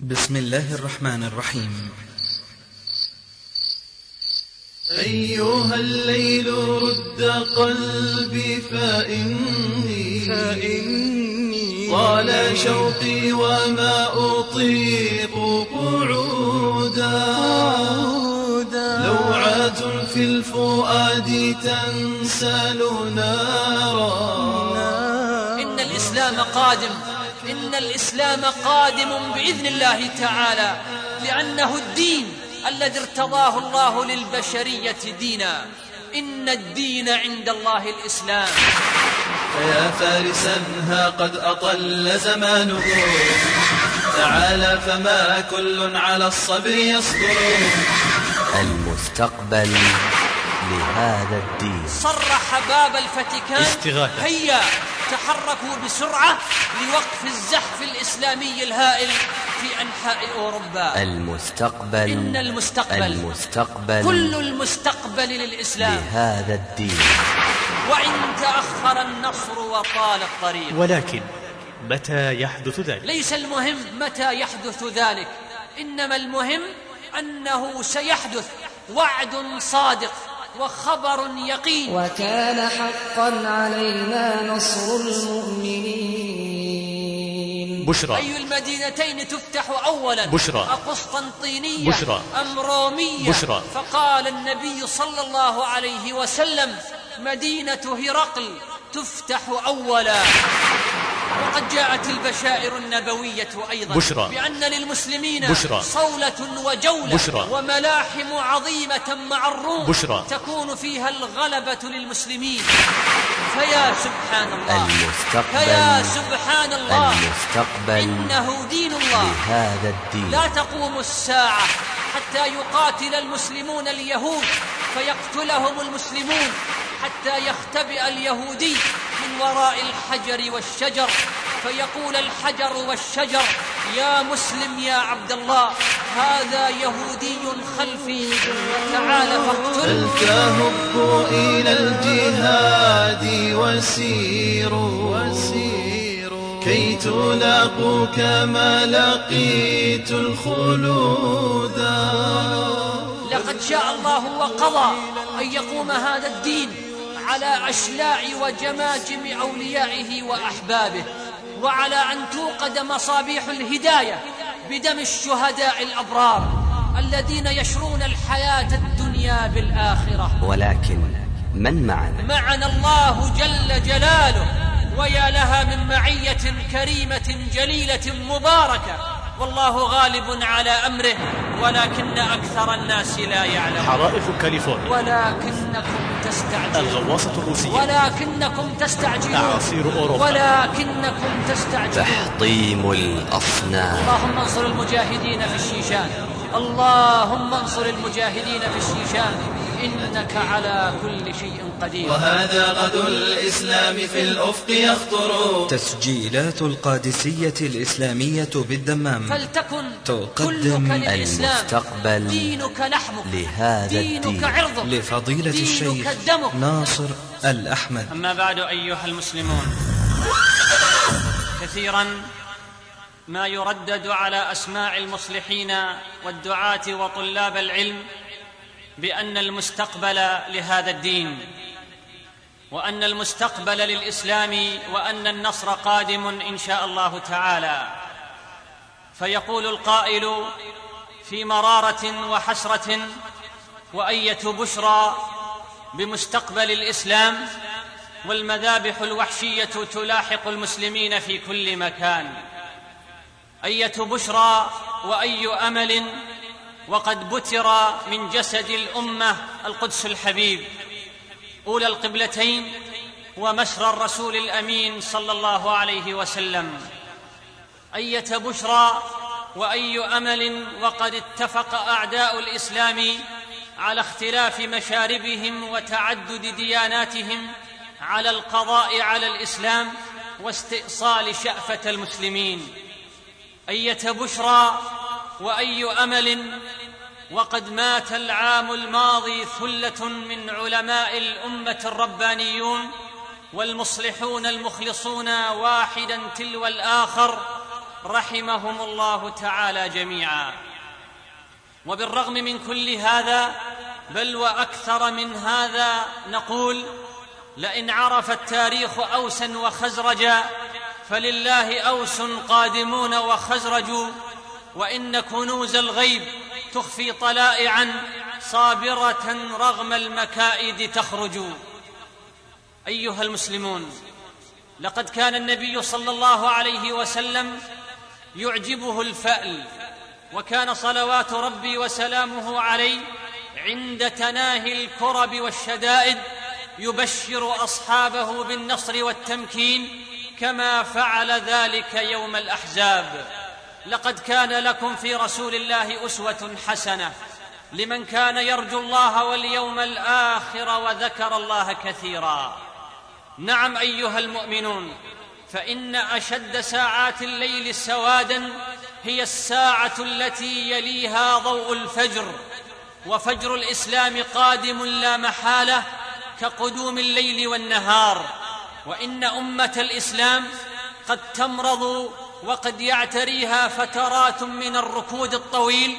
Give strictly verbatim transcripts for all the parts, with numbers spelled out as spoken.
بسم الله الرحمن الرحيم. أيها الليل رد قلبي فإني, فإني طال شوقي وما أطيق قعودا. لوعة في الفؤاد تنسل نارا. إن الإسلام قادم، إن الإسلام قادم بإذن الله تعالى، لأنه الدين الذي ارتضاه الله للبشرية دينا. إن الدين عند الله الإسلام. فيا فارسا ها قد أطل زمانه، تعالى فما كل على الصبر يصبر. المستقبل لهذا الدين. صرح باب الفاتيكان استغاثة. هيا تحركوا بسرعة لوقف الزحف الإسلامي الهائل في أنحاء أوروبا. المستقبل إن المستقبل المستقبل كل المستقبل للإسلام لهذا الدين. وإن تأخر النصر وطال الطريق، ولكن متى يحدث ذلك؟ ليس المهم متى يحدث ذلك، إنما المهم أنه سيحدث. وعد صادق وخبر يقين. وكان حقا علينا نصر المؤمنين. بشرى. أي المدينتين تفتح أولا؟ بشرى. أقسطنطينية بشرى. أم رومية؟ بشرى. فقال النبي صلى الله عليه وسلم: مدينة هرقل تفتح أولا. وقد جاءت البشائر النبوية أيضا بشرى. بأن للمسلمين بشرى. صولة وجولة بشرى. وملاحم عظيمة مع الروم بشرى. تكون فيها الغلبة للمسلمين. فيا سبحان الله، المستقبل فيا سبحان الله، المستقبل إنه دين الله. لهذا الدين. لا تقوم الساعة حتى يقاتل المسلمون اليهود فيقتلهم المسلمون، حتى يختبئ اليهودي من وراء الحجر والشجر فيقول الحجر والشجر: يا مسلم يا عبد الله، هذا يهودي خلفي، تعال فاقتله. فلتهبوا إلى الجهاد وسيروا كي تلاقوا كما لقيت الخلود. لقد شاء الله وقضى أن يقوم هذا الدين على أشلاع وجماجم أوليائه وأحبابه، وعلى أن توقد مصابيح الهداية بدم الشهداء الأبرار الذين يشرون الحياة الدنيا بالآخرة. ولكن من معنا؟ معنا الله جل جلاله، ويا لها من معية كريمة جليلة مباركة، والله غالب على أمره ولكن أكثر الناس لا يعلمون. حرائق كاليفورنيا، ولكنكم تستعجلون. الغواصة الروسية، ولكنكم تستعجلون. أعاصير أوروبا، ولكنكم تستعجلون. تحطيم الأصنام. اللهم انصر المجاهدين في الشيشان، اللهم انصر المجاهدين في الشيشان، إنك على كل شيء قدير. وهذا غد الإسلام في الأفق يخطر. تسجيلات القادسية الإسلامية بالدمام فلتكن تقدم كلك للإسلام. المستقبل دينك لحمك، لهذا دينك الدين. عرضك، لفضيلة دينك الشيخ دمك. ناصر الأحمد. أما بعد أيها المسلمون، كثيرا ما يردد على أسماع المصلحين والدعاة وطلاب العلم بأن المستقبل لهذا الدين، وأن المستقبل للإسلام، وأن النصر قادم إن شاء الله تعالى. فيقول القائل في مرارة وحسرة: وأية بشرى بمستقبل الإسلام والمذابح الوحشية تلاحق المسلمين في كل مكان. أية بشرى وأي أمل وقد بتر من جسد الأمة القدس الحبيب، أولى القبلتين ومسرى الرسول الأمين صلى الله عليه وسلم. أية بشرى وأي أمل وقد اتفق أعداء الإسلام على اختلاف مشاربهم وتعدد دياناتهم على القضاء على الإسلام واستئصال شأفة المسلمين. أية بشرى وأي أمل وقد مات العام الماضي ثلة من علماء الأمة الربانيون والمصلحون المخلصون واحدا تلو الآخر رحمهم الله تعالى جميعا. وبالرغم من كل هذا بل وأكثر من هذا نقول: لئن عرف التاريخ أوسا وخزرجا فلله أوس قادمون وخزرج، وإن كنوز الغيب تخفي طلائعا صابرة رغم المكائد تخرج. أيها المسلمون، لقد كان النبي صلى الله عليه وسلم يعجبه الفأل، وكان صلوات ربي وسلامه عليه عند تناهي الكرب والشدائد يبشر أصحابه بالنصر والتمكين، كما فعل ذلك يوم الأحزاب. لقد كان لكم في رسول الله أسوة حسنة لمن كان يرجو الله واليوم الآخر وذكر الله كثيرا. نعم أيها المؤمنون، فإن أشد ساعات الليل سوادا هي الساعة التي يليها ضوء الفجر، وفجر الإسلام قادم لا محالة كقدوم الليل والنهار. وإن أمة الإسلام قد تمرض وقد يعتريها فترات من الركود الطويل،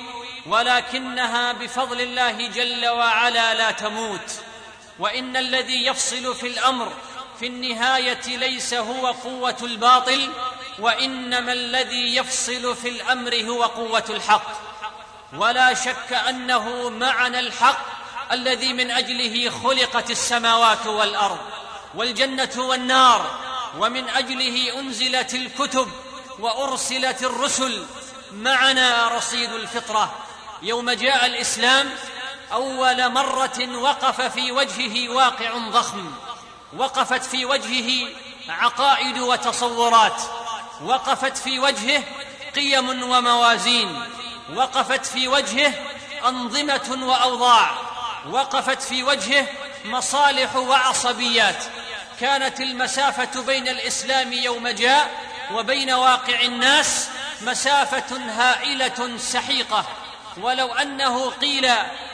ولكنها بفضل الله جل وعلا لا تموت. وإن الذي يفصل في الأمر في النهاية ليس هو قوة الباطل، وإنما الذي يفصل في الأمر هو قوة الحق. ولا شك أنه معنى الحق الذي من أجله خلقت السماوات والأرض والجنة والنار، ومن أجله أنزلت الكتب وأرسلت الرسل. معنا رصيد الفطرة. يوم جاء الإسلام أول مرة وقف في وجهه واقع ضخم، وقفت في وجهه عقائد وتصورات، وقفت في وجهه قيم وموازين، وقفت في وجهه أنظمة وأوضاع، وقفت في وجهه مصالح وعصبيات. كانت المسافة بين الإسلام يوم جاء وبين واقع الناس مسافة هائلة سحيقة. ولو أنه قيل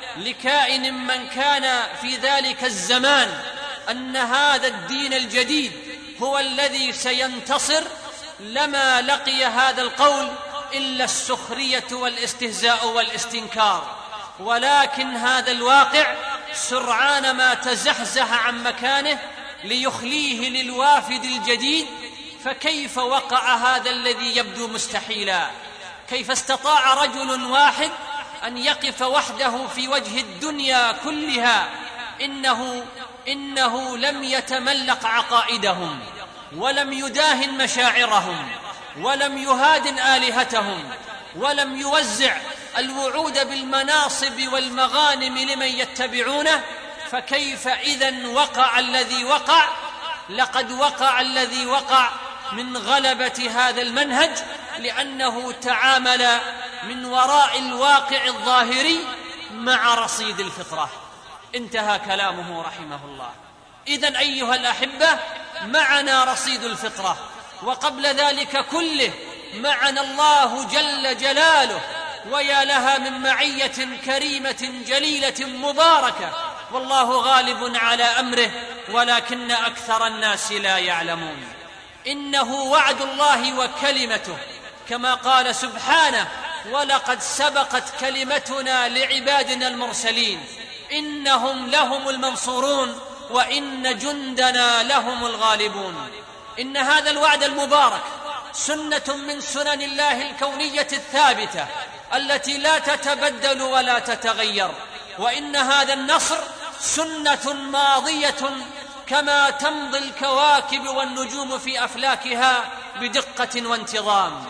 لكائن من كان في ذلك الزمان أن هذا الدين الجديد هو الذي سينتصر لما لقي هذا القول إلا السخرية والاستهزاء والاستنكار. ولكن هذا الواقع سرعان ما تزحزح عن مكانه ليخليه للوافد الجديد. فكيف وقع هذا الذي يبدو مستحيلا؟ كيف استطاع رجل واحد أن يقف وحده في وجه الدنيا كلها؟ إنه, إنه لم يتملق عقائدهم، ولم يداهن مشاعرهم، ولم يهادن آلهتهم، ولم يوزع الوعود بالمناصب والمغانم لمن يتبعونه. فكيف إذن وقع الذي وقع؟ لقد وقع الذي وقع من غلبة هذا المنهج، لأنه تعامل من وراء الواقع الظاهري مع رصيد الفطرة. انتهى كلامه رحمه الله. إذن أيها الأحبة، معنا رصيد الفطرة، وقبل ذلك كله معنا الله جل جلاله، ويا لها من معية كريمة جليلة مباركة، والله غالب على أمره ولكن أكثر الناس لا يعلمون. إنه وعد الله وكلمته، كما قال سبحانه: ولقد سبقت كلمتنا لعبادنا المرسلين إنهم لهم المنصورون وإن جندنا لهم الغالبون. إن هذا الوعد المبارك سنة من سنن الله الكونية الثابتة التي لا تتبدل ولا تتغير. وإن هذا النصر سنة ماضية كما تمضي الكواكب والنجوم في أفلاكها بدقة وانتظام.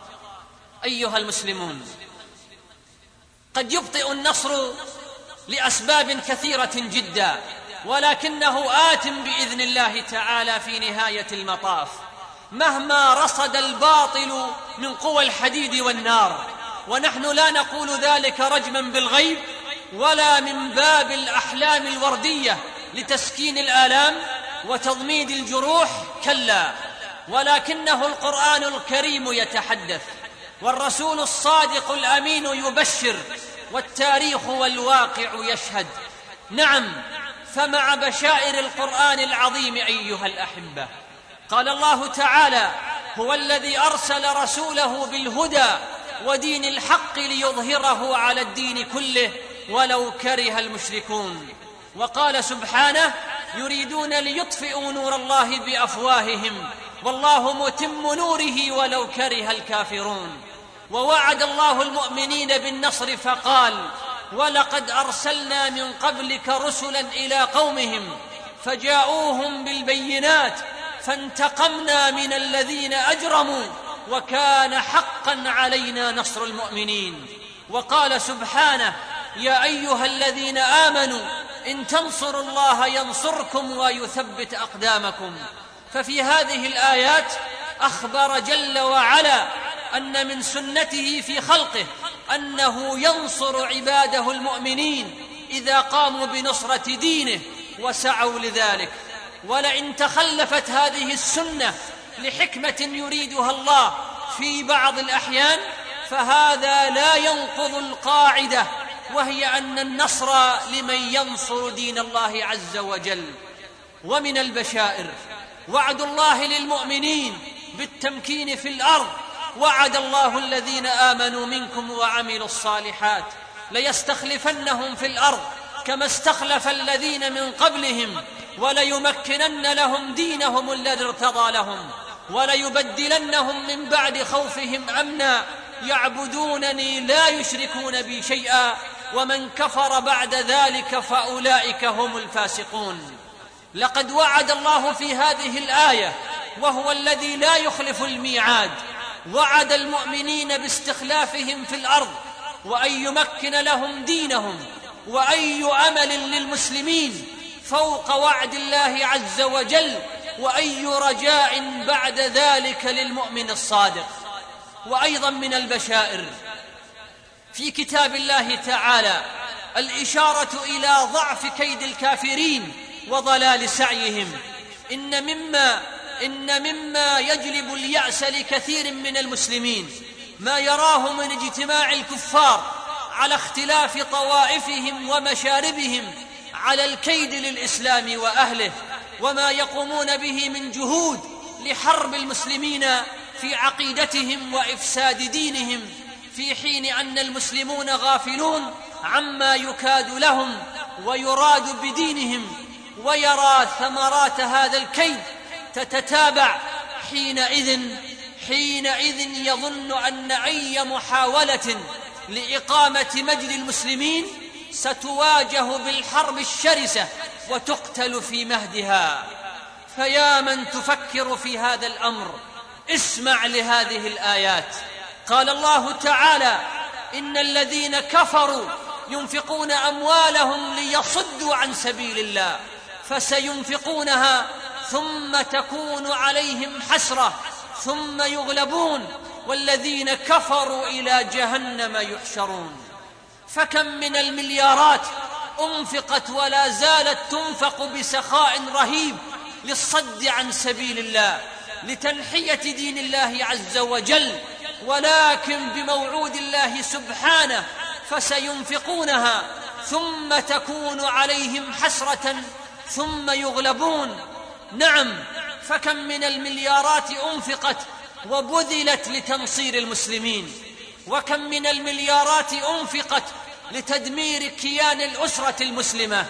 أيها المسلمون، قد يبطئ النصر لأسباب كثيرة جدا، ولكنه آت بإذن الله تعالى في نهاية المطاف، مهما رصد الباطل من قوى الحديد والنار. ونحن لا نقول ذلك رجما بالغيب ولا من باب الأحلام الوردية لتسكين الآلام وتضميد الجروح، كلا، ولكنه القرآن الكريم يتحدث، والرسول الصادق الأمين يبشر، والتاريخ والواقع يشهد. نعم، فمع بشائر القرآن العظيم أيها الأحبة قال الله تعالى: هو الذي أرسل رسوله بالهدى ودين الحق ليظهره على الدين كله ولو كره المشركون. وقال سبحانه: يريدون ليطفئوا نور الله بأفواههم والله متم نوره ولو كره الكافرون. ووعد الله المؤمنين بالنصر فقال: ولقد أرسلنا من قبلك رسلا إلى قومهم فجاءوهم بالبينات فانتقمنا من الذين أجرموا وكان حقا علينا نصر المؤمنين. وقال سبحانه: يا أيها الذين آمنوا إن تنصروا الله ينصركم ويثبت أقدامكم. ففي هذه الآيات أخبر جل وعلا أن من سنته في خلقه أنه ينصر عباده المؤمنين إذا قاموا بنصرة دينه وسعوا لذلك. ولئن تخلفت هذه السنة لحكمة يريدها الله في بعض الأحيان فهذا لا ينقض القاعدة، وهي أن النصر لمن ينصر دين الله عز وجل. ومن البشائر وعد الله للمؤمنين بالتمكين في الأرض. وعد الله الذين آمنوا منكم وعملوا الصالحات ليستخلفنهم في الأرض كما استخلف الذين من قبلهم وليمكنن لهم دينهم الذي ارتضى لهم وليبدلنهم من بعد خوفهم أمنا يعبدونني لا يشركون بي شيئا ومن كفر بعد ذلك فأولئك هم الفاسقون. لقد وعد الله في هذه الآية وهو الذي لا يخلف الميعاد، وعد المؤمنين باستخلافهم في الأرض وأن يمكن لهم دينهم، وأي أمل للمسلمين فوق وعد الله عز وجل، وأي رجاء بعد ذلك للمؤمن الصادق. وأيضا من البشائر في كتاب الله تعالى الإشارة إلى ضعف كيد الكافرين وضلال سعيهم. إن مما إن مما يجلب اليأس لكثير من المسلمين ما يراه من اجتماع الكفار على اختلاف طوائفهم ومشاربهم على الكيد للإسلام وأهله، وما يقومون به من جهود لحرب المسلمين في عقيدتهم وإفساد دينهم، في حين أن المسلمون غافلون عما يكاد لهم ويراد بدينهم. ويرى ثمرات هذا الكيد تتتابع حينئذ حينئذ يظن أن أي محاولة لإقامة مجد المسلمين ستواجه بالحرب الشرسة وتقتل في مهدها. فيا من تفكر في هذا الأمر اسمع لهذه الآيات. قال الله تعالى: إن الذين كفروا ينفقون أموالهم ليصدوا عن سبيل الله فسينفقونها ثم تكون عليهم حسرة ثم يغلبون والذين كفروا إلى جهنم يحشرون. فكم من المليارات أنفقت ولا زالت تنفق بسخاء رهيب للصد عن سبيل الله، لتنحية دين الله عز وجل، ولكن بموعود الله سبحانه فسينفقونها ثم تكون عليهم حسرة ثم يغلبون. نعم، فكم من المليارات أنفقت وبذلت لتنصير المسلمين، وكم من المليارات أنفقت لتدمير كيان الأسرة المسلمة،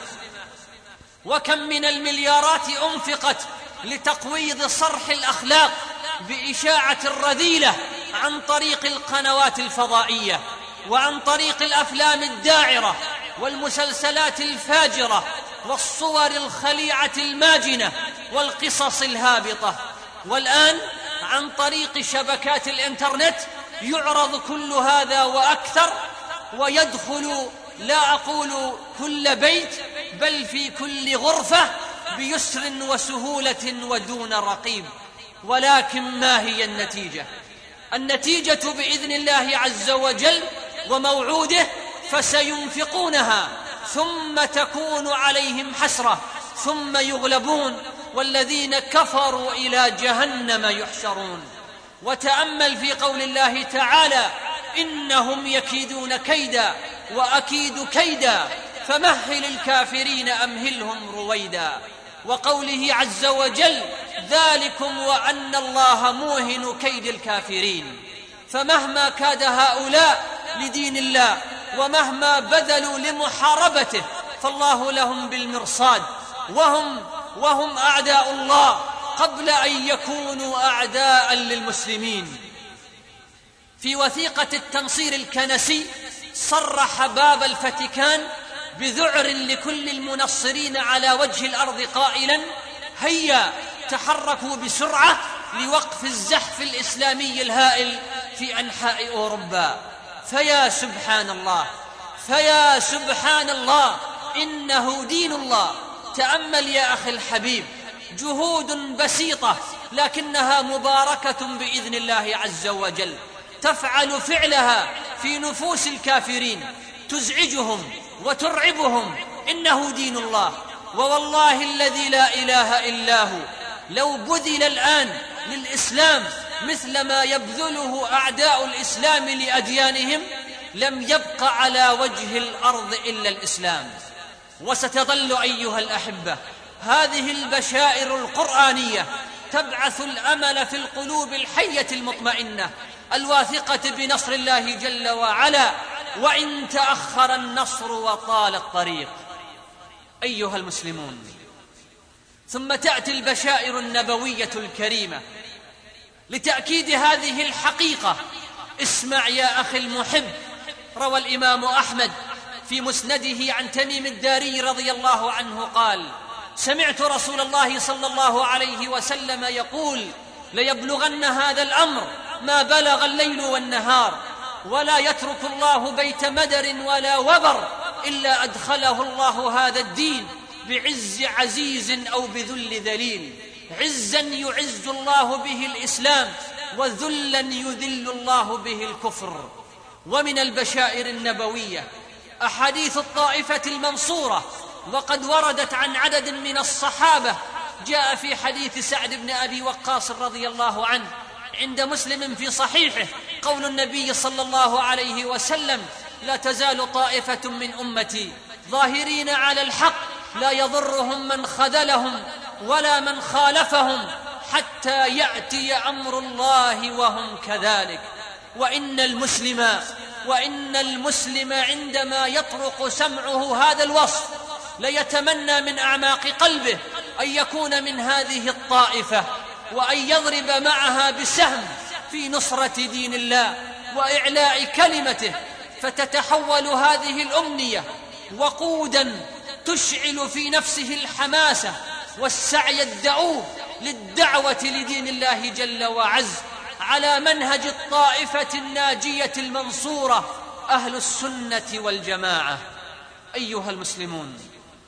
وكم من المليارات أنفقت لتقويض صرح الأخلاق بإشاعة الرذيلة عن طريق القنوات الفضائية وعن طريق الأفلام الداعرة والمسلسلات الفاجرة والصور الخليعة الماجنة والقصص الهابطة. والآن عن طريق شبكات الإنترنت يعرض كل هذا وأكثر، ويدخل لا أقول كل بيت بل في كل غرفة بيسر وسهولة ودون رقيب. ولكن ما هي النتيجة؟ النتيجة بإذن الله عز وجل وموعوده فسينفقونها ثم تكون عليهم حسرة ثم يغلبون والذين كفروا إلى جهنم يحشرون. وتأمل في قول الله تعالى: إنهم يكيدون كيدا وأكيد كيدا فمهل الكافرين أمهلهم رويدا. وقوله عز وجل: ذلكم وأن الله موهن كيد الكافرين. فمهما كاد هؤلاء لدين الله ومهما بذلوا لمحاربته فالله لهم بالمرصاد، وهم وهم أعداء الله قبل أن يكونوا أعداء للمسلمين. في وثيقة التنصير الكنسي صرح باب الفاتيكان بذعر لكل المنصرين على وجه الأرض قائلا: هيا تحركوا بسرعة لوقف الزحف الإسلامي الهائل في أنحاء أوروبا. فيا سبحان الله، فيا سبحان الله، إنه دين الله. تأمل يا أخي الحبيب، جهود بسيطة لكنها مباركة بإذن الله عز وجل، تفعل فعلها في نفوس الكافرين، تزعجهم وترعبهم. إنه دين الله، ووالله الذي لا إله إلا هو لو بذل الآن للإسلام مثل ما يبذله أعداء الإسلام لأديانهم لم يبق على وجه الأرض إلا الإسلام. وستظل أيها الأحبة هذه البشائر القرآنية تبعث الأمل في القلوب الحية المطمئنة الواثقة بنصر الله جل وعلا، وإن تأخر النصر وطال الطريق. أيها المسلمون، ثم تأتي البشائر النبوية الكريمة لتأكيد هذه الحقيقة. اسمع يا أخي المحب، روى الإمام أحمد في مسنده عن تميم الداري رضي الله عنه قال: سمعت رسول الله صلى الله عليه وسلم يقول: ليبلغن هذا الأمر ما بلغ الليل والنهار، ولا يترك الله بيت مدر ولا وبر إلا أدخله الله هذا الدين بعز عزيز أو بذل ذليل. عزا يعز الله به الإسلام، وذلا يذل الله به الكفر. ومن البشائر النبوية أحاديث الطائفة المنصورة، وقد وردت عن عدد من الصحابة. جاء في حديث سعد بن أبي وقاص رضي الله عنه عند مسلم في صحيحه قول النبي صلى الله عليه وسلم: لا تزال طائفة من أمتي ظاهرين على الحق لا يضرهم من خذلهم ولا من خالفهم حتى يأتي أمر الله وهم كذلك. وإن المسلم وإن المسلم عندما يطرق سمعه هذا الوصف ليتمنى من أعماق قلبه أن يكون من هذه الطائفة، وأن يضرب معها بسهم في نصرة دين الله وإعلاء كلمته، فتتحول هذه الأمنية وقودا تشعل في نفسه الحماسة والسعي الدؤوب للدعوة لدين الله جل وعز على منهج الطائفة الناجية المنصورة أهل السنة والجماعة. أيها المسلمون،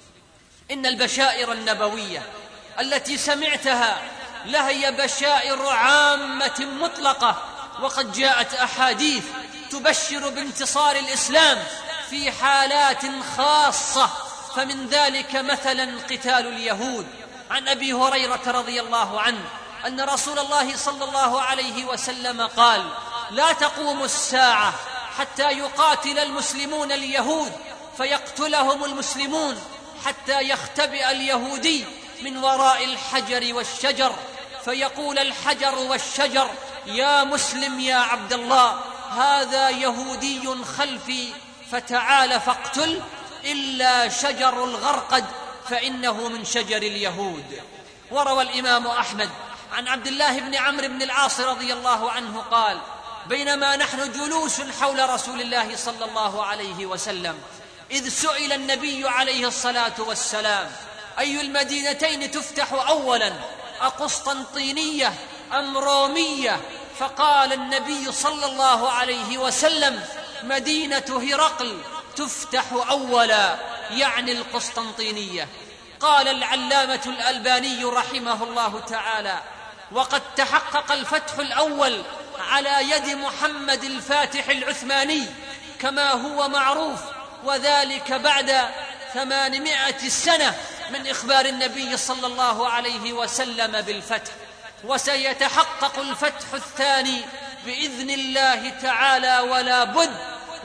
إن البشائر النبوية التي سمعتها لهي بشائر عامة مطلقة، وقد جاءت أحاديث تبشر بانتصار الإسلام في حالات خاصة. فمن ذلك مثلا قتال اليهود. عن أبي هريرة رضي الله عنه أن رسول الله صلى الله عليه وسلم قال: لا تقوم الساعة حتى يقاتل المسلمون اليهود فيقتلهم المسلمون، حتى يختبئ اليهودي من وراء الحجر والشجر فيقول الحجر والشجر: يا مسلم يا عبد الله، هذا يهودي خلفي فتعال فاقتل، إلا شجر الغرقد فإنه من شجر اليهود. وروى الإمام أحمد عن عبد الله بن عمرو بن العاص رضي الله عنه قال: بينما نحن جلوس حول رسول الله صلى الله عليه وسلم إذ سئل النبي عليه الصلاة والسلام: أي المدينتين تفتح أولا، أقسطنطينية أم رومية؟ فقال النبي صلى الله عليه وسلم: مدينة هرقل تفتح أولا، يعني القسطنطينية. قال العلامة الألباني رحمه الله تعالى: وقد تحقق الفتح الأول على يد محمد الفاتح العثماني كما هو معروف، وذلك بعد ثمانمائة سنة من إخبار النبي صلى الله عليه وسلم بالفتح. وسيتحقق الفتح الثاني بإذن الله تعالى ولا بد،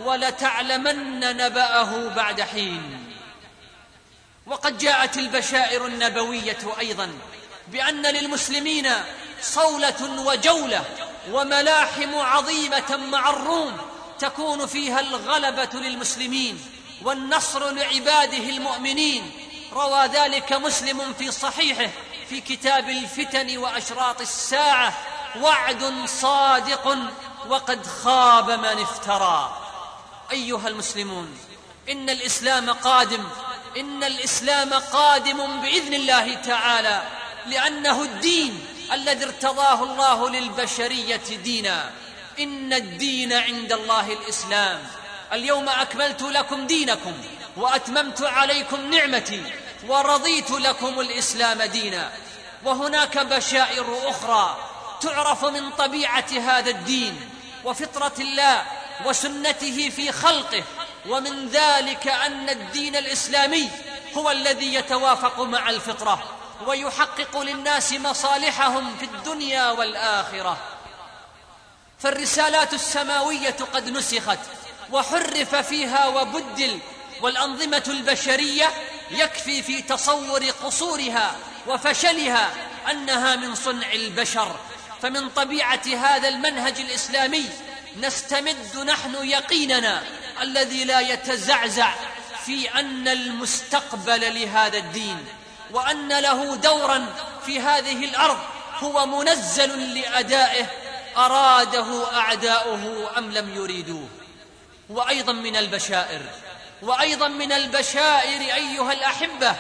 ولتعلمن نبأه بعد حين. وقد جاءت البشائر النبوية أيضا بأن للمسلمين صولة وجولة وملاحم عظيمة مع الروم تكون فيها الغلبة للمسلمين والنصر لعباده المؤمنين. روى ذلك مسلم في صحيحه في كتاب الفتن وأشراط الساعة: وعد صادق وقد خاب من افترى. أيها المسلمون، إن الإسلام قادم، إن الإسلام قادم بإذن الله تعالى، لأنه الدين الذي ارتضاه الله للبشرية دينا. إن الدين عند الله الإسلام. اليوم أكملت لكم دينكم وأتممت عليكم نعمتي ورضيت لكم الإسلام دينا. وهناك بشائر أخرى تعرف من طبيعة هذا الدين وفطرة الله وسنته في خلقه، ومن ذلك أن الدين الإسلامي هو الذي يتوافق مع الفطرة ويحقق للناس مصالحهم في الدنيا والآخرة. فالرسالات السماوية قد نسخت وحرف فيها وبدل، والأنظمة البشرية يكفي في تصور قصورها وفشلها أنها من صنع البشر. فمن طبيعة هذا المنهج الإسلامي نستمد نحن يقيننا الذي لا يتزعزع في أن المستقبل لهذا الدين وأن له دورا في هذه الأرض هو منزل لأدائه، أراده أعداؤه أم لم يريدوه. وأيضا من البشائر وأيضا من البشائر أيها الأحبة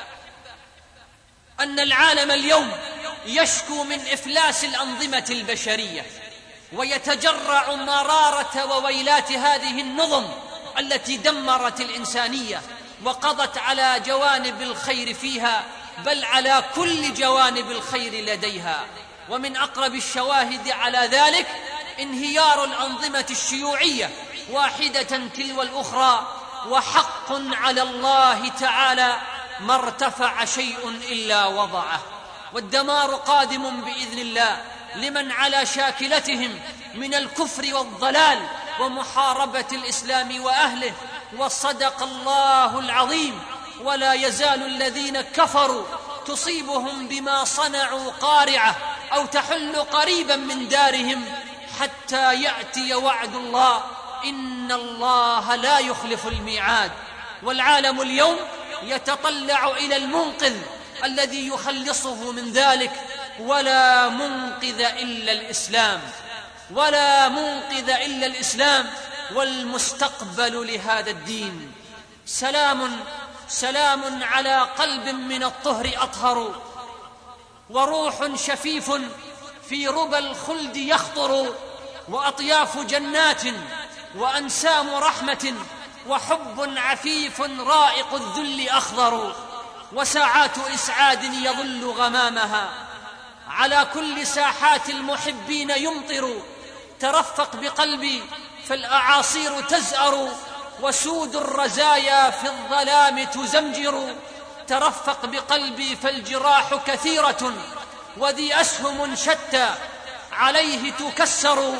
أن العالم اليوم يشكو من إفلاس الأنظمة البشرية ويتجرع مرارة وويلات هذه النظم التي دمرت الإنسانية وقضت على جوانب الخير فيها، بل على كل جوانب الخير لديها. ومن أقرب الشواهد على ذلك انهيار الأنظمة الشيوعية واحدة تلو الأخرى، وحق على الله تعالى ما ارتفع شيء إلا وضعه. والدمار قادم بإذن الله لمن على شاكلتهم من الكفر والضلال ومحاربة الإسلام وأهله. وصدق الله العظيم: ولا يزال الذين كفروا تصيبهم بما صنعوا قارعة أو تحل قريبا من دارهم حتى يأتي وعد الله، إن الله لا يخلف الميعاد. والعالم اليوم يتطلع إلى المنقذ الذي يخلصه من ذلك، ولا منقذ إلا الإسلام، ولا منقذ إلا الإسلام والمستقبل لهذا الدين. سلام سلام على قلب من الطهر أطهر، وروح شفيف في ربى الخلد يخطر، وأطياف جنات وأنسام رحمة، وحب عفيف رائق الذل أخضر، وساعات إسعاد يظل غمامها على كل ساحات المحبين يمطر. ترفق بقلبي فالأعاصير تزأر، وسود الرزايا في الظلام تزمجر. ترفق بقلبي فالجراح كثيرة، وذي أسهم شتى عليه تكسر.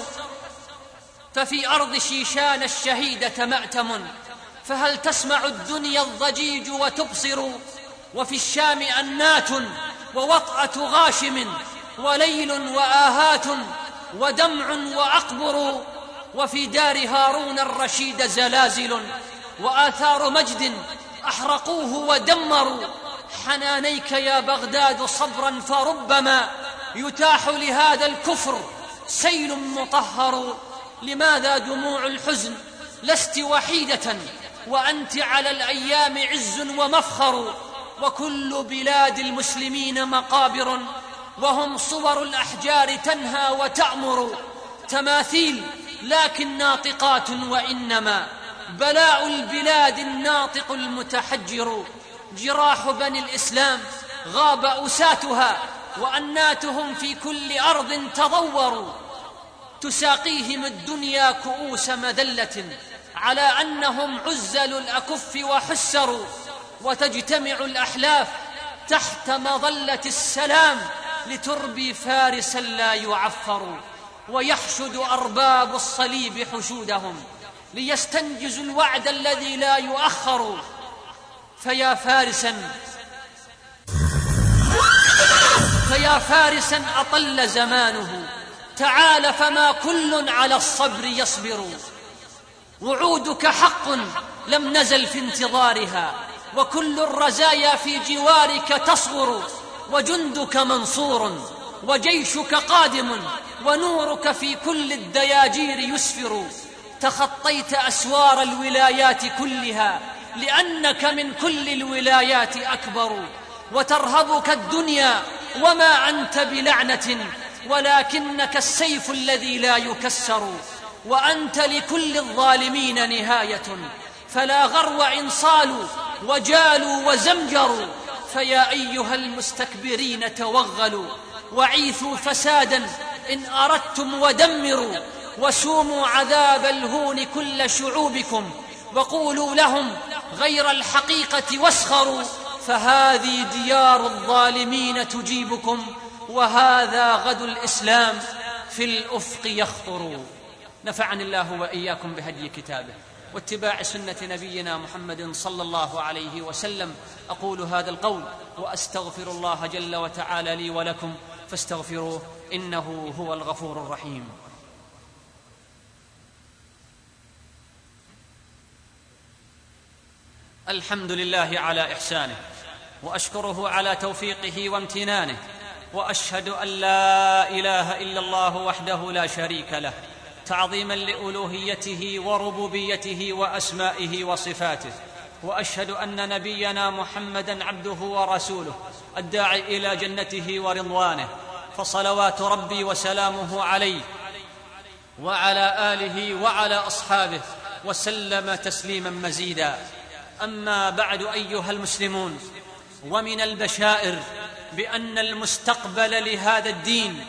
ففي أرض شيشان الشهيدة مأتم، فهل تسمع الدنيا الضجيج وتبصر. وفي الشام أنات ووطأة غاشم، وليل وآهات ودمع وأقبر. وفي دار هارون الرشيد زلازل، وآثار مجد أحرقوه ودمروا. حنانيك يا بغداد صبرا، فربما يتاح لهذا الكفر سيل مطهر. لماذا دموع الحزن؟ لست وحيدة، وأنت على الأيام عز ومفخر. وكل بلاد المسلمين مقابر، وهم صور الأحجار تنهى وتأمر. تماثيل لكن ناطقات، وإنما بلاء البلاد الناطق المتحجر. جراح بني الإسلام غاب أساتها، وأناتهم في كل أرض تضوروا. تساقيهم الدنيا كؤوس مذلة، على أنهم عزل الأكف وحسروا. وتجتمع الأحلاف تحت مظلة السلام، لتربي فارسا لا يعفر. ويحشد أرباب الصليب حشودهم، ليستنجزوا الوعد الذي لا يؤخر. فيا فارسا فيا فارسا أطل زمانه، تعال فما كل على الصبر يصبر. وعودك حق لم نزل في انتظارها، وكل الرزايا في جوارك تصغر. وجندك منصور وجيشك قادم، ونورك في كل الدياجير يسفر. تخطيت أسوار الولايات كلها، لأنك من كل الولايات أكبر. وترهبك الدنيا وما أنت بلعنة، ولكنك السيف الذي لا يكسر. وأنت لكل الظالمين نهاية، فلا غرو إن صالوا وجالوا وزمجروا. فيا أيها المستكبرين توغلوا، وعيثوا فسادا إن أردتم ودمروا. وسوموا عذاب الهون كل شعوبكم، وقولوا لهم غير الحقيقة واسخروا. فهذه ديار الظالمين تجيبكم، وهذا غد الإسلام في الأفق يخطر. نفعني الله وإياكم بهدي كتابه واتباع سنة نبينا محمد صلى الله عليه وسلم. أقول هذا القول وأستغفر الله جل وتعالى لي ولكم، فاستغفروه إنه هو الغفور الرحيم. الحمد لله على إحسانه، وأشكره على توفيقه وامتنانه، وأشهد أن لا إله إلا الله وحده لا شريك له، تعظيما لألوهيته وربوبيته وأسمائه وصفاته. وأشهد أن نبينا محمدًا عبده ورسوله الداعي إلى جنته ورضوانه، فصلوات ربي وسلامه عليه وعلى آله وعلى أصحابه وسلم تسليما مزيدا. أما بعد أيها المسلمون، ومن البشائر بأن المستقبل لهذا الدين،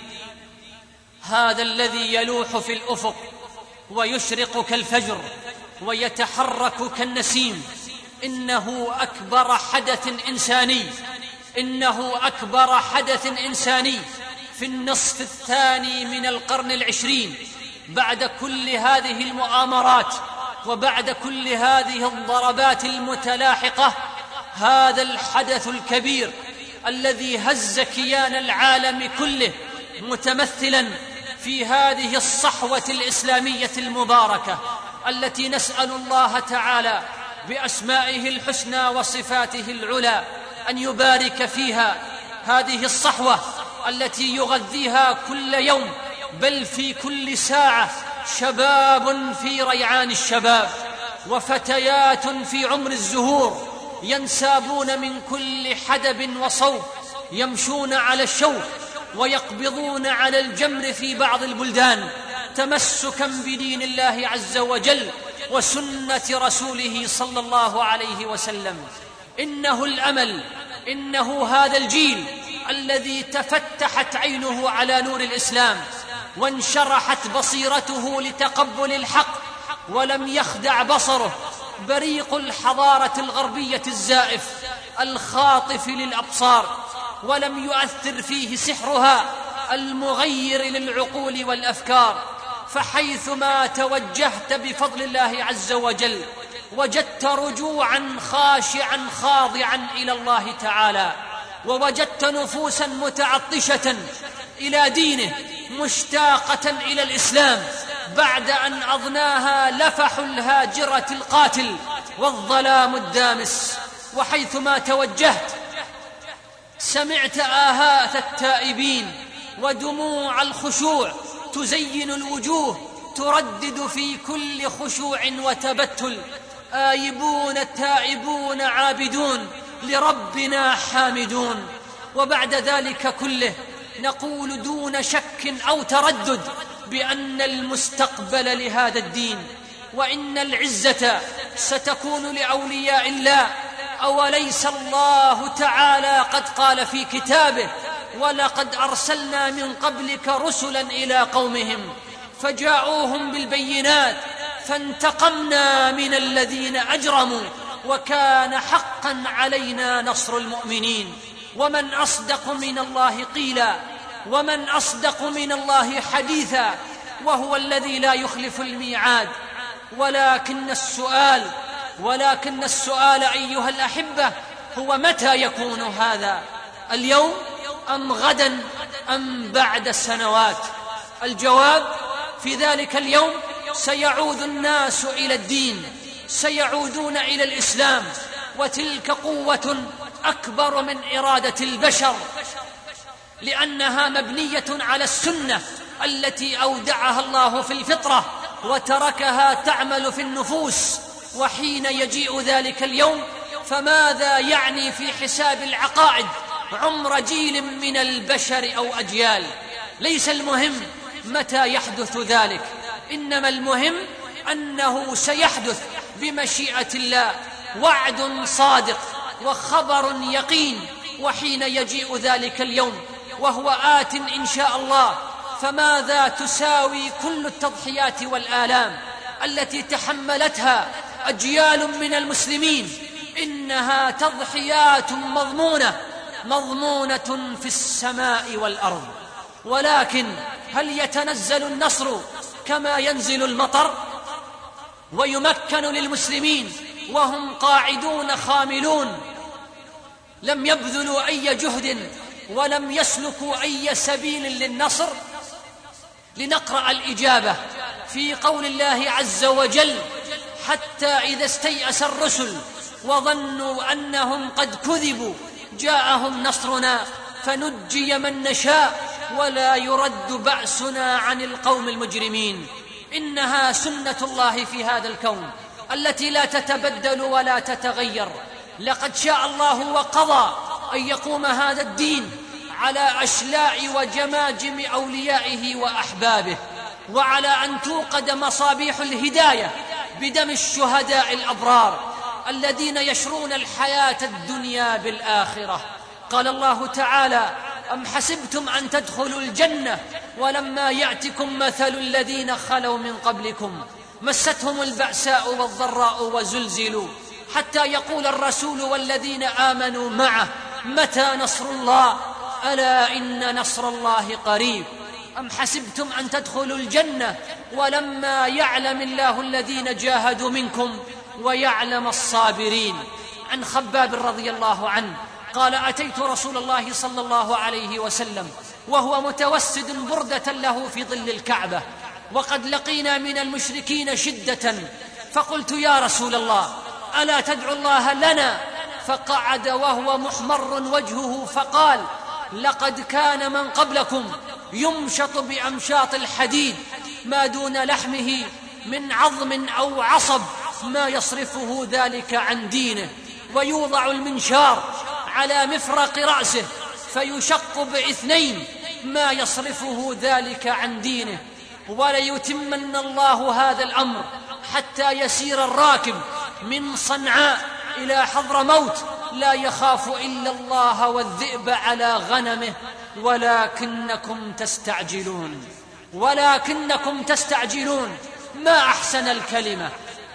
هذا الذي يلوح في الأفق ويشرق كالفجر ويتحرك كالنسيم، إنه أكبر حدث إنساني إنه أكبر حدث إنساني في النصف الثاني من القرن العشرين، بعد كل هذه المؤامرات وبعد كل هذه الضربات المتلاحقة. هذا الحدث الكبير الذي هز كيان العالم كله، متمثلا في هذه الصحوة الإسلامية المباركة التي نسأل الله تعالى بأسمائه الحسنى وصفاته العلى أن يبارك فيها. هذه الصحوة التي يغذيها كل يوم بل في كل ساعة شباب في ريعان الشباب، وفتيات في عمر الزهور، ينسابون من كل حدب وصوب، يمشون على الشوك ويقبضون على الجمر في بعض البلدان، تمسكا بدين الله عز وجل وسنة رسوله صلى الله عليه وسلم. إنه الأمل، إنه هذا الجيل الذي تفتحت عينه على نور الإسلام وانشرحت بصيرته لتقبل الحق، ولم يخدع بصره بريق الحضارة الغربية الزائف الخاطف للأبصار، ولم يؤثر فيه سحرها المغير للعقول والأفكار. فحيثما توجهت بفضل الله عز وجل وجدت رجوعا خاشعا خاضعا إلى الله تعالى، ووجدت نفوسا متعطشة إلى دينه مشتاقة إلى الإسلام، بعد أن أضناها لفح الهاجرة القاتل والظلام الدامس. وحيثما توجهت سمعت آهات التائبين ودموع الخشوع تزين الوجوه، تردد في كل خشوع وتبتل: آيبون تائبون عابدون لربنا حامدون. وبعد ذلك كله نقول دون شك أو تردد بأن المستقبل لهذا الدين وإن العزة ستكون لأولياء الله. أوليس الله تعالى قد قال في كتابه: ولقد أرسلنا من قبلك رسلا إلى قومهم فجاءوهم بالبينات فانتقمنا من الذين أجرموا وكان حقا علينا نصر المؤمنين. ومن أصدق من الله قيلا ومن أصدق من الله حديثا، وهو الذي لا يخلف الميعاد. ولكن السؤال ولكن السؤال أيها الأحبة هو: متى يكون هذا؟ اليوم أم غدا أم بعد السنوات؟ الجواب: في ذلك اليوم سيعود الناس إلى الدين، سيعودون إلى الإسلام، وتلك قوة أكبر من إرادة البشر، لأنها مبنية على السنة التي أودعها الله في الفطرة وتركها تعمل في النفوس. وحين يجيء ذلك اليوم فماذا يعني في حساب العقائد عمر جيل من البشر أو أجيال؟ ليس المهم متى يحدث ذلك، إنما المهم أنه سيحدث بمشيئة الله، وعد صادق وخبر يقين. وحين يجيء ذلك اليوم وهو آت إن شاء الله، فماذا تساوي كل التضحيات والآلام التي تحملتها أجيال من المسلمين؟ إنها تضحيات مضمونة مضمونة في السماء والأرض. ولكن هل يتنزل النصر كما ينزل المطر ويمكن للمسلمين وهم قاعدون خاملون لم يبذلوا أي جهد ولم يسلكوا أي سبيل للنصر؟ لنقرأ الإجابة في قول الله عز وجل: حتى إذا استيأس الرسل وظنوا أنهم قد كذبوا جاءهم نصرنا فنجي من نشاء ولا يرد بأسنا عن القوم المجرمين. إنها سنة الله في هذا الكون التي لا تتبدل ولا تتغير. لقد شاء الله وقضى أن يقوم هذا الدين على أشلاء وجماجم أوليائه وأحبابه، وعلى أن توقد مصابيح الهداية بدم الشهداء الأبرار الذين يشرون الحياة الدنيا بالآخرة. قال الله تعالى: أم حسبتم أن تدخلوا الجنة ولما يأتكم مثل الذين خلوا من قبلكم مستهم البأساء والضراء وزلزلوا حتى يقول الرسول والذين آمنوا معه متى نصر الله ألا إن نصر الله قريب. أم حسبتم أن تدخلوا الجنة ولما يعلم الله الذين جاهدوا منكم ويعلم الصابرين. عن خباب رضي الله عنه قال: أتيت رسول الله صلى الله عليه وسلم وهو متوسد بردة له في ظل الكعبة، وقد لقينا من المشركين شدة، فقلت: يا رسول الله ألا تدعو الله لنا؟ فقعد وهو محمر وجهه فقال: لقد كان من قبلكم يمشط بأمشاط الحديد ما دون لحمه من عظم أو عصب ما يصرفه ذلك عن دينه، ويوضع المنشار على مفرق رأسه فيشق باثنين ما يصرفه ذلك عن دينه، وليتمن الله هذا الأمر حتى يسير الراكب من صنعاء إلى حضرموت لا يخاف إلا الله والذئب على غنمه، ولكنكم تستعجلون ولكنكم تستعجلون. ما أحسن الكلمة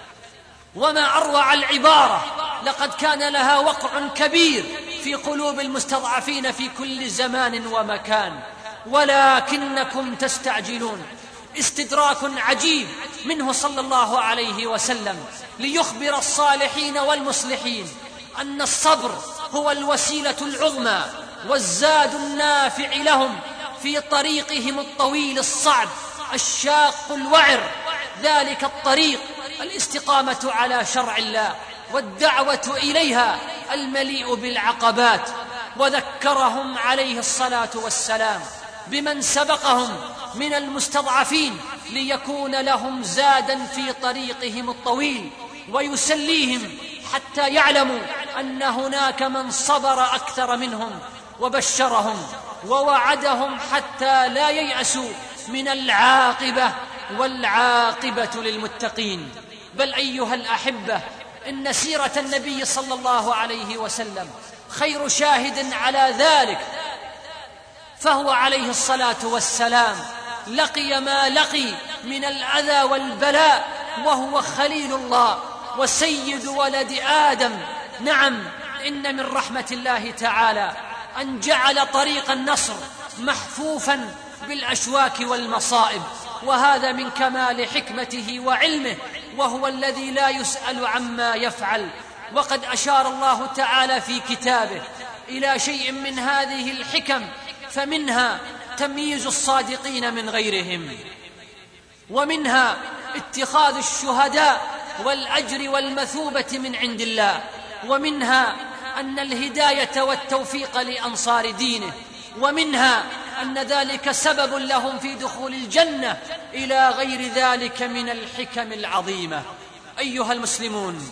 وما أروع العبارة، لقد كان لها وقع كبير في قلوب المستضعفين في كل زمان ومكان. ولكنكم تستعجلون، استدراك عجيب منه صلى الله عليه وسلم ليخبر الصالحين والمصلحين أن الصبر هو الوسيلة العظمى والزاد النافع لهم في طريقهم الطويل الصعب الشاق الوعر. ذلك الطريق الاستقامة على شرع الله والدعوة إليها المليء بالعقبات. وذكرهم عليه الصلاة والسلام بمن سبقهم من المستضعفين ليكون لهم زادا في طريقهم الطويل، ويسليهم حتى يعلموا أن هناك من صبر أكثر منهم، وبشرهم ووعدهم حتى لا ييأسوا من العاقبة، والعاقبة للمتقين. بل أيها الأحبة، إن سيرة النبي صلى الله عليه وسلم خير شاهد على ذلك، فهو عليه الصلاة والسلام لقي ما لقي من الأذى والبلاء وهو خليل الله وسيد ولد آدم. نعم، إن من رحمة الله تعالى أن جعل طريق النصر محفوفا بالأشواك والمصائب، وهذا من كمال حكمته وعلمه، وهو الذي لا يسأل عما يفعل. وقد أشار الله تعالى في كتابه إلى شيء من هذه الحكم فمنها تمييز الصادقين من غيرهم، ومنها اتخاذ الشهداء والأجر والمثوبة من عند الله، ومنها أن الهداية والتوفيق لأنصار دينه، ومنها أن ذلك سبب لهم في دخول الجنة، إلى غير ذلك من الحكم العظيمة. أيها المسلمون،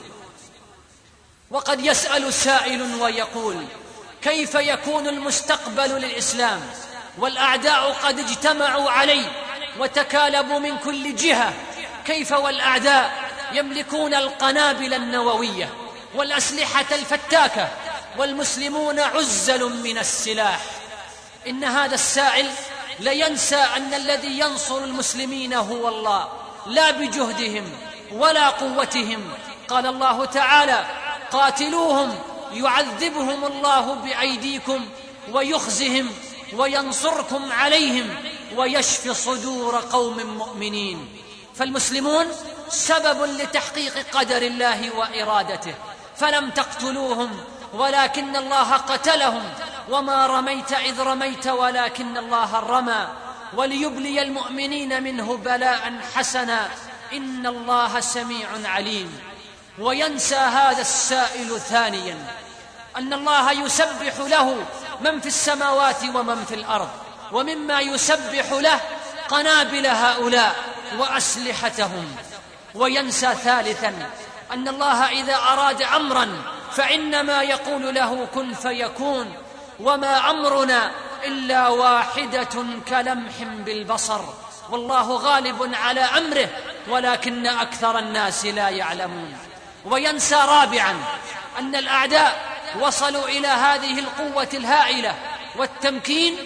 وقد يسأل سائل ويقول: كيف يكون المستقبل للإسلام والأعداء قد اجتمعوا عليه وتكالبوا من كل جهة؟ كيف والأعداء يملكون القنابل النووية والأسلحة الفتاكة والمسلمون عزل من السلاح؟ إن هذا السائل لينسى أن الذي ينصر المسلمين هو الله، لا بجهدهم ولا قوتهم. قال الله تعالى: قاتلوهم يعذبهم الله بأيديكم ويخزهم وينصركم عليهم ويشفي صدور قوم مؤمنين. فالمسلمون سبب لتحقيق قدر الله وإرادته، فلم تقتلوهم ولكن الله قتلهم، وما رميت إذ رميت ولكن الله رمى، وليبلي المؤمنين منه بلاء حسنا إن الله سميع عليم. وينسى هذا السائل ثانيا أن الله يسبح له من في السماوات ومن في الأرض، ومما يسبح له قنابل هؤلاء وأسلحتهم. وينسى ثالثا أن الله إذا أراد أمرا فإنما يقول له كن فيكون، وما أمرنا إلا واحدة كلمح بالبصر، والله غالب على أمره ولكن أكثر الناس لا يعلمون. وينسى رابعا أن الأعداء وصلوا إلى هذه القوة الهائلة والتمكين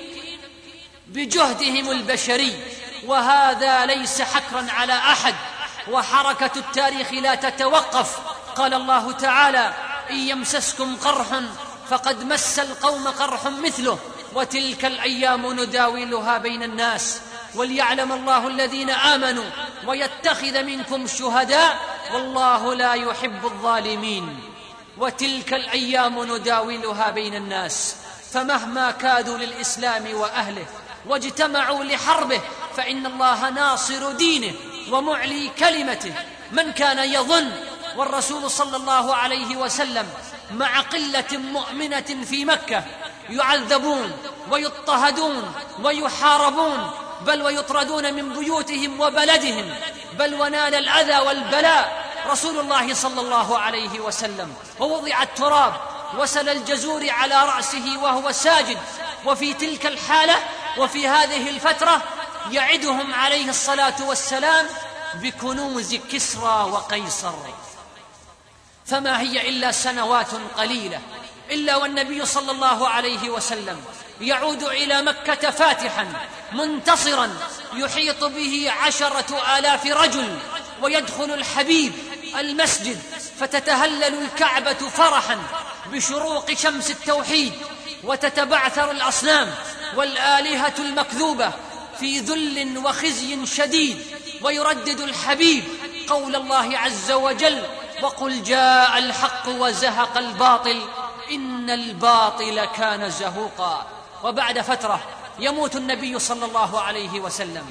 بجهدهم البشري، وهذا ليس حكرا على أحد، وحركة التاريخ لا تتوقف. قال الله تعالى: إن يمسسكم قرح فقد مس القوم قرح مثله وتلك الأيام نداولها بين الناس وليعلم الله الذين آمنوا ويتخذ منكم شهداء والله لا يحب الظالمين. وتلك الأيام نداولها بين الناس، فمهما كادوا للإسلام وأهله واجتمعوا لحربه فإن الله ناصر دينه ومعلي كلمته. من كان يظن والرسول صلى الله عليه وسلم مع قلة مؤمنة في مكة يعذبون ويضطهدون ويحاربون بل ويطردون من بيوتهم وبلدهم، بل ونال الأذى والبلاء رسول الله صلى الله عليه وسلم، ووضع التراب وسل الجزور على رأسه وهو ساجد. وفي تلك الحالة وفي هذه الفترة يعدهم عليه الصلاة والسلام بكنوز كسرى وقيصر. فما هي إلا سنوات قليلة إلا والنبي صلى الله عليه وسلم يعود إلى مكة فاتحا منتصرا، يحيط به عشرة آلاف رجل، ويدخل الحبيب المسجد فتتهلل الكعبة فرحا بشروق شمس التوحيد، وتتبعثر الأصنام والآلهة المكذوبة في ذل وخزي شديد، ويردد الحبيب قول الله عز وجل: وقل جاء الحق وزهق الباطل إن الباطل كان زهوقا. وبعد فترة يموت النبي صلى الله عليه وسلم،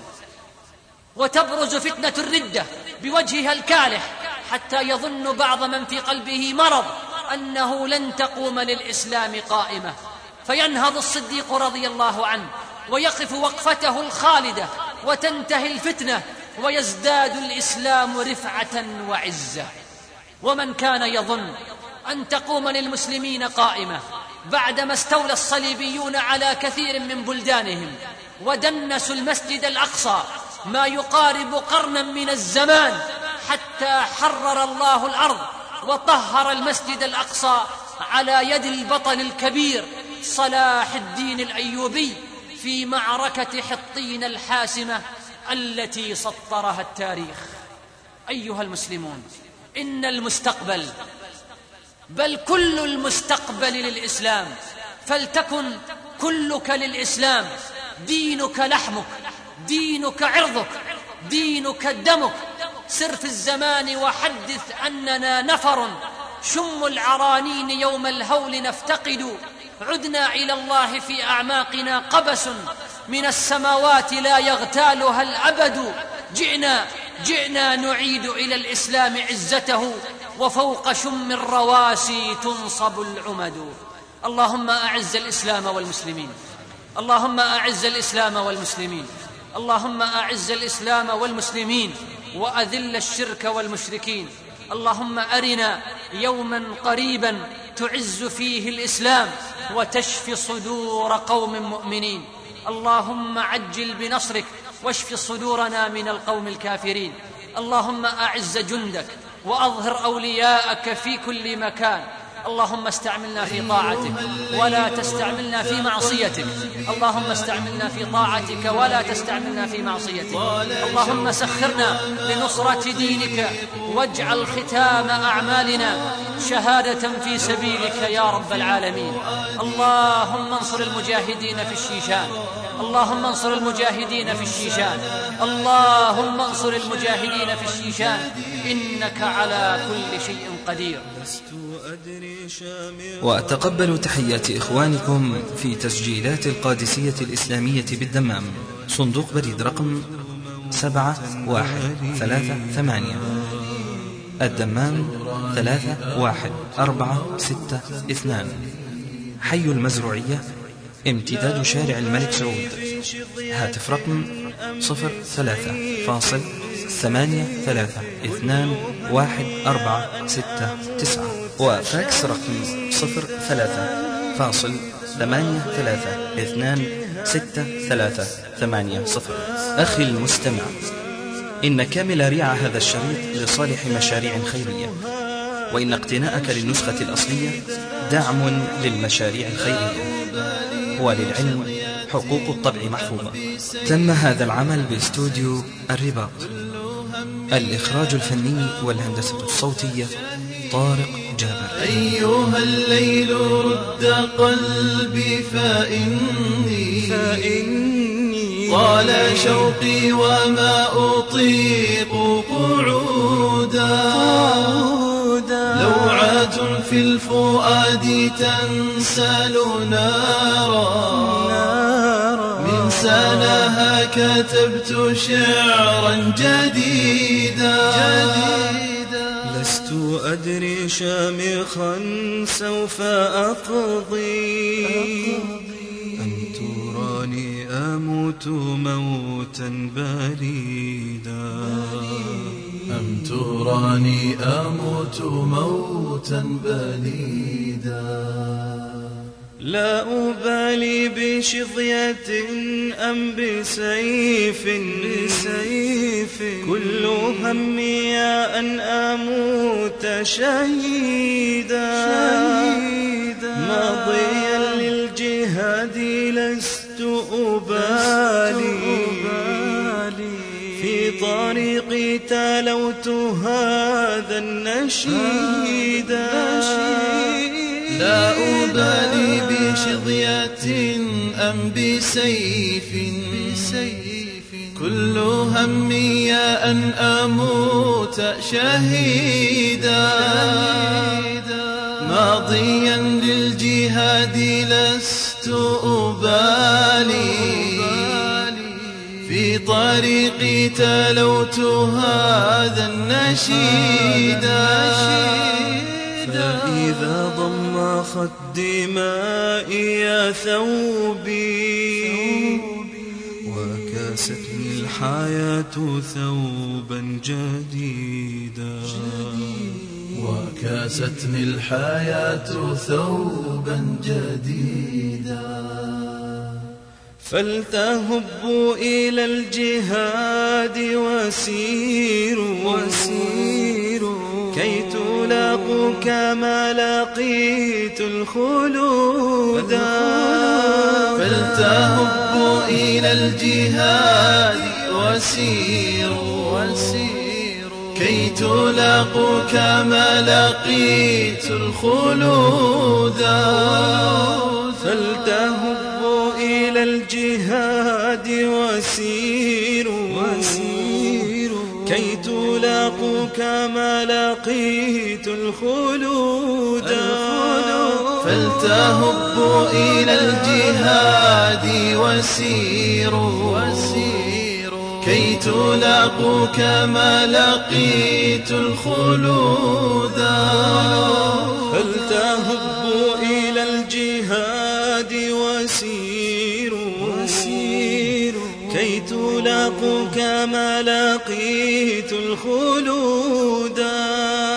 وتبرز فتنة الردة بوجهها الكالح، حتى يظن بعض من في قلبه مرض أنه لن تقوم للإسلام قائمة، فينهض الصديق رضي الله عنه ويقف وقفته الخالدة، وتنتهي الفتنة ويزداد الإسلام رفعة وعزة. ومن كان يظن أن تقوم للمسلمين قائمة بعدما استولى الصليبيون على كثير من بلدانهم ودنسوا المسجد الأقصى ما يقارب قرنا من الزمان، حتى حرر الله الأرض وطهر المسجد الأقصى على يد البطل الكبير صلاح الدين الأيوبي في معركة حطين الحاسمة التي سطرها التاريخ. أيها المسلمون، إن المستقبل بل كل المستقبل للإسلام، فلتكن كلك للإسلام. دينك لحمك، دينك عرضك، دينك دمك. سر في الزمان وحدث أننا نفر شم العرانين يوم الهول نفتقد، عدنا إلى الله في أعماقنا قبس من السماوات لا يغتالها الأبد. جئنا جئنا نعيد إلى الإسلام عزته، وفوق شم الرواسي تنصب العمد. اللهم أعز الإسلام والمسلمين، اللهم أعز الإسلام والمسلمين، اللهم أعز الإسلام والمسلمين وأذل الشرك والمشركين. اللهم أرنا يوما قريبا تعز فيه الإسلام وتشفي صدور قوم مؤمنين. اللهم عجل بنصرك واشف صدورنا من القوم الكافرين. اللهم أعز جندك وأظهر أولياءك في كل مكان. اللهم استعملنا في طاعتك ولا تستعملنا في معصيتك. اللهم استعملنا في طاعتك ولا تستعملنا في معصيتك. اللهم سخرنا لنصرة دينك، واجعل ختام أعمالنا شهادة في سبيلك يا رب العالمين. اللهم انصر المجاهدين في الشيشان، اللهم انصر المجاهدين في الشيشان، اللهم انصر المجاهدين في الشيشان، إنك على كل شيء قدير. وأتقبل تحيات إخوانكم في تسجيلات القادسية الإسلامية بالدمام، صندوق بريد رقم سبعة واحد ثلاثة ثمانية، الدمام ثلاثة واحد أربعة ستة اثنان، حي المزروعية، امتداد شارع الملك سعود. هاتف رقم صفر ثلاثة فاصل ثمانية ثلاثة اثنان واحد أربعة ستة تسعة، وفاكس رقم صفر ثلاثة فاصل ثمانية ثلاثة اثنان ستة ثلاثة ثمانية صفر. أخي المستمع، إن كامل ريع هذا الشريط لصالح مشاريع خيرية، وإن اقتناءك للنسخة الأصلية دعم للمشاريع الخيرية. وللعلم حقوق الطبع محفوظة. تم هذا العمل باستوديو الرباط. الإخراج الفني والهندسة الصوتية طارق جابر. أيها الليل رد قلبي فإني, فإني طال شوقي وما أطيق قعودا. لوعات في الفؤاد تنسال نارا، من سناها كتبت شعرا جديدا. لست أدري شامخا سوف أقضي، أم تراني أموت موتا بريدا، أم تراني أموت موتا بليدا. لا أبالي بشظية أم بسيف، بسيف كل همي أن أموت شهيدا. ماضيا للجهاد لست أبالي، في طريقي تلوت هذا النشيد. لا أبالي بشظية أم بسيف، كل همي أن أموت شهيدا. ماضيا للجهاد لست أبالي، في طريقي تلوت هذا النشيد. فإذا ضم خدي مائي ثوبي، وكاستني الحياة ثوبا جديدا، وكاستني الحياة ثوبا جديدا. فلتهبوا إلى الجهاد وسيروا، وسيروا كي تلاقوا كما لقيت الخلود. فلتهبوا إلى الجهاد وسيروا، وسيروا كي تلاقوا كما لقيت الخلود. فلتهبوا إلى الجهاد وسيروا، وسيروا كي تلاقوا كما لقيت الخلود. فلتهبوا إلى الجهاد وسيروا كي تلاقوا كما لقيت الخلودا. فلتهبوا إلى الجهاد وسيروا كي تلاقوا كما لقيت الخلودا.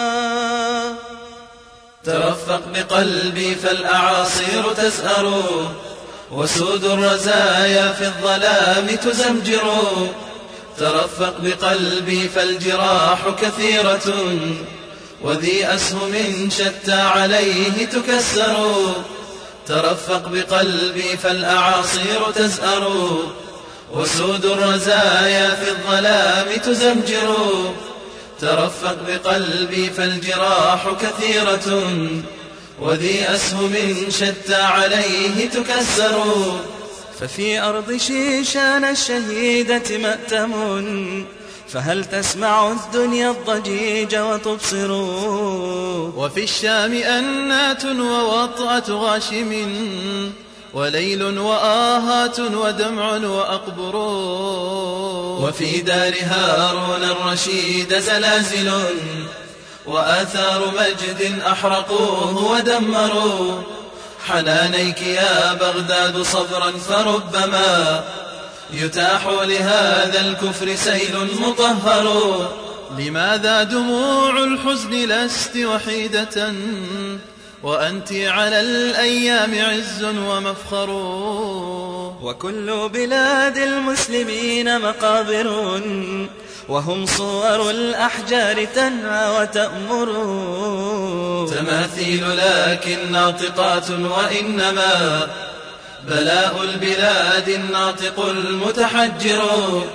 ترفق بقلبي فالأعاصير تزأر وسود الرزايا في الظلام تزمجر. ترفق بقلبي فالجراح كثيرة وذي أسهم شتى عليه تكسر. ترفق بقلبي فالأعاصير تزأر وسود الرزايا في الظلام تزمجر. ترفق بقلبي فالجراح كثيرة وذي أسهم شتى عليه تكسر. ففي أرض شيشان الشهيدة مأتم فهل تسمع الدنيا الضجيج وتبصر. وفي الشام أنات ووطأة غاشم وليل وآهات ودمع وأقبر. وفي دار هارون الرشيد زلازل وآثار مجد أحرقوه ودمروا. حنانيك يا بغداد صبرا فربما يتاح لهذا الكفر سيل مطهر. لماذا دموع الحزن لست وحيدة وأنت على الأيام عز ومفخر. وكل بلاد المسلمين مقابر وهم صور الأحجار تنهى وتأمر. تماثيل لكن ناطقات وإنما بلاء البلاد الناطق المتحجر.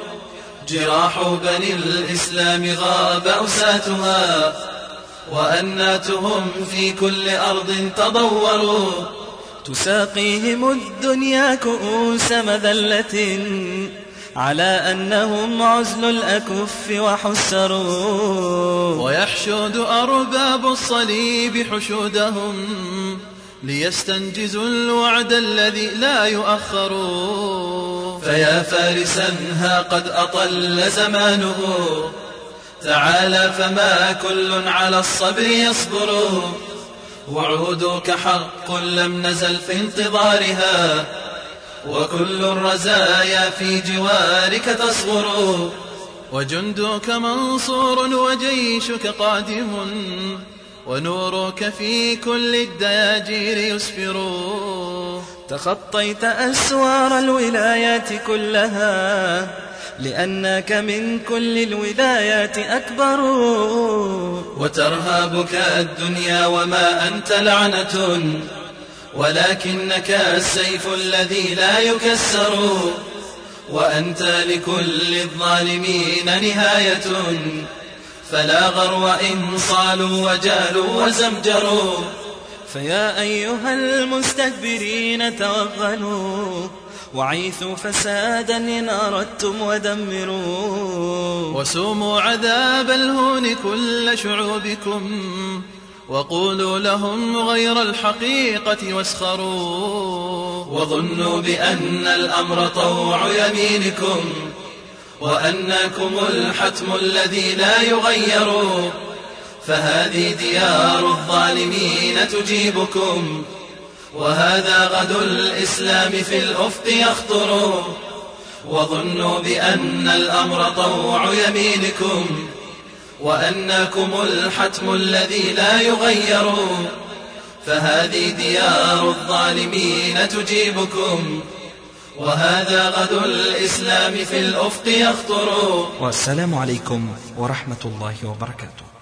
جراح بني الإسلام غاب أساتها وأناتهم في كل أرض تضوروا. تساقيهم الدنيا كؤوس مذلة على أنهم عزل الأكف وحسروا. ويحشد أرباب الصليب حشودهم ليستنجزوا الوعد الذي لا يؤخر. فيا فارسا ها قد أطل زمانه تعالى فما كل على الصبر يصبر. وعودك حق لم نزل في انتظارها وكل الرزايا في جوارك تصغر. وجندك منصور وجيشك قادم ونورك في كل الدياجير يسفر. تخطيت أسوار الولايات كلها لأنك من كل الولايات أكبر. وترهابك الدنيا وما أنت لعنة ولكنك السيف الذي لا يكسر. وأنت لكل الظالمين نهاية فلا غرو إن صالوا وجالوا وزمجروا. فيا أيها المستكبرين توغلوا وعيثوا فسادا إن أردتم ودمروا. وسوموا عذاب الهون كل شعوبكم وقولوا لهم غير الحقيقة واسخروا. وظنوا بأن الأمر طوع يمينكم وأنكم الحتم الذي لا يغير. فهذه ديار الظالمين تجيبكم وهذا غد الإسلام في الأفق يخطر. وظنوا بأن الأمر طوع يمينكم وأنكم الحتم الذي لا يغير. فهذه ديار الظالمين تجيبكم وهذا غد الإسلام في الأفق يخطر. والسلام عليكم ورحمة الله وبركاته.